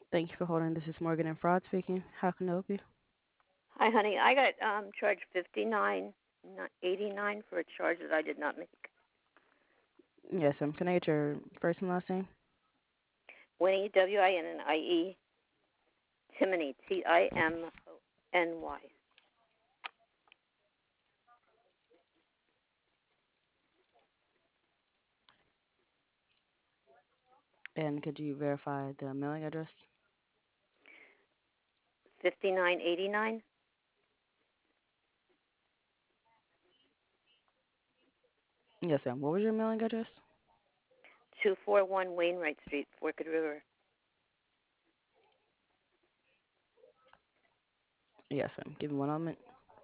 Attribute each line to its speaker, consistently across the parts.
Speaker 1: Thank you for holding. This is Morgan and Fraud speaking. How can I help you?
Speaker 2: Hi, honey. I got charged 59.89 for a charge that I did not make.
Speaker 1: Yes, can I get your first and last name?
Speaker 2: Winnie WINNIE Timony TIMONY.
Speaker 1: And could you verify the mailing address?
Speaker 2: 59.89.
Speaker 1: Yes, ma'am. What was your mailing address?
Speaker 2: 241 Wainwright Street, Forked River.
Speaker 1: Yes, ma'am. Give me one moment.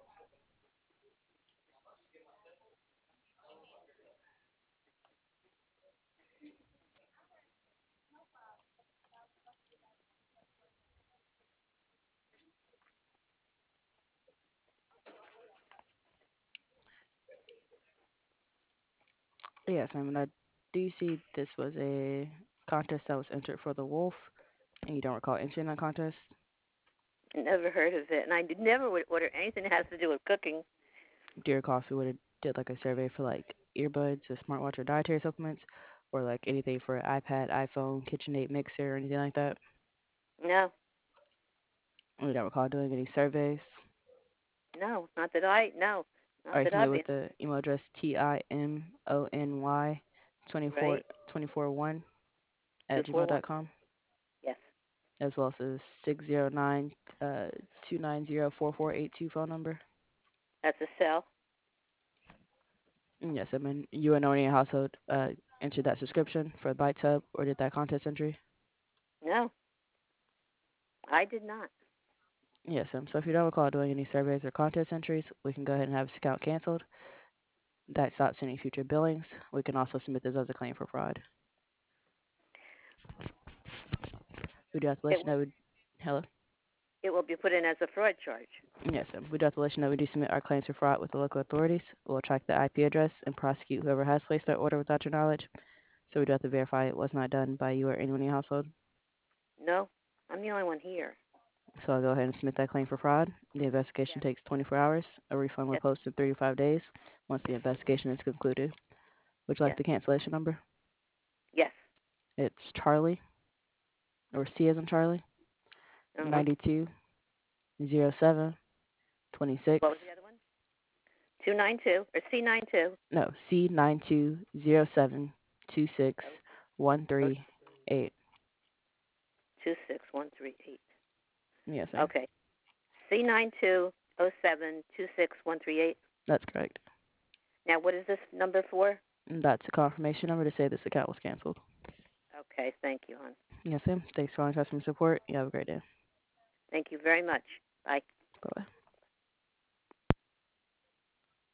Speaker 1: Yes, ma'am. And I do see this was a contest that was entered for the Wolf, and you don't recall entering that contest.
Speaker 2: Never heard of it, and I never would order anything that has to do with cooking.
Speaker 1: Do you recall if we would have did like a survey for like earbuds, or smartwatch, or dietary supplements, or like anything for iPad, iPhone, KitchenAid mixer, or anything like that?
Speaker 2: No,
Speaker 1: We don't recall doing any surveys.
Speaker 2: no,
Speaker 1: Are
Speaker 2: not
Speaker 1: you
Speaker 2: that
Speaker 1: familiar
Speaker 2: I've been.
Speaker 1: with the email address TIMONY 24
Speaker 2: Right,
Speaker 1: 241 at
Speaker 2: 241.
Speaker 1: gmail.com,
Speaker 2: Yes,
Speaker 1: as well as the 609 290 4482 phone number?
Speaker 2: that's a cell.
Speaker 1: Yes, I mean, you and no one in your household entered that subscription for the Bite Tub or did that contest entry?
Speaker 2: No, I did not.
Speaker 1: Yes, so if you don't recall doing any surveys or contest entries, we can go ahead and have this account canceled. That stops any future billings. We can also submit this as a claim for fraud. We do have to let
Speaker 2: It
Speaker 1: you know. Hello?
Speaker 2: it will be put in as a fraud charge.
Speaker 1: Yes, we do have to let you know we do submit our claims for fraud with the local authorities. We'll track the IP address and prosecute whoever has placed that order without your knowledge. So we do have to verify it was not done by you or anyone in your household.
Speaker 2: No, I'm the only one here.
Speaker 1: So I'll go ahead and submit that claim for fraud. The investigation
Speaker 2: Yes,
Speaker 1: takes 24 hours. A refund will
Speaker 2: yes,
Speaker 1: post in 3 to 5 days once the investigation is concluded. Would you like
Speaker 2: yes,
Speaker 1: the cancellation number?
Speaker 2: yes.
Speaker 1: It's Charlie, or C as in Charlie,
Speaker 2: Uh-huh.
Speaker 1: 9207
Speaker 2: What was
Speaker 1: 26.
Speaker 2: the other one? 292 or C92.
Speaker 1: No, C9207 26
Speaker 2: Oh,
Speaker 1: 138.
Speaker 2: 26138.
Speaker 1: Yes, ma'am.
Speaker 2: Okay. C9207 26138.
Speaker 1: That's correct.
Speaker 2: Now, what is this number for?
Speaker 1: That's a confirmation number to say this account was canceled.
Speaker 2: Okay, thank you, hon.
Speaker 1: Yes, ma'am. Thanks for calling customer support. You have a great day.
Speaker 2: Thank you very much. Bye.
Speaker 1: Bye bye.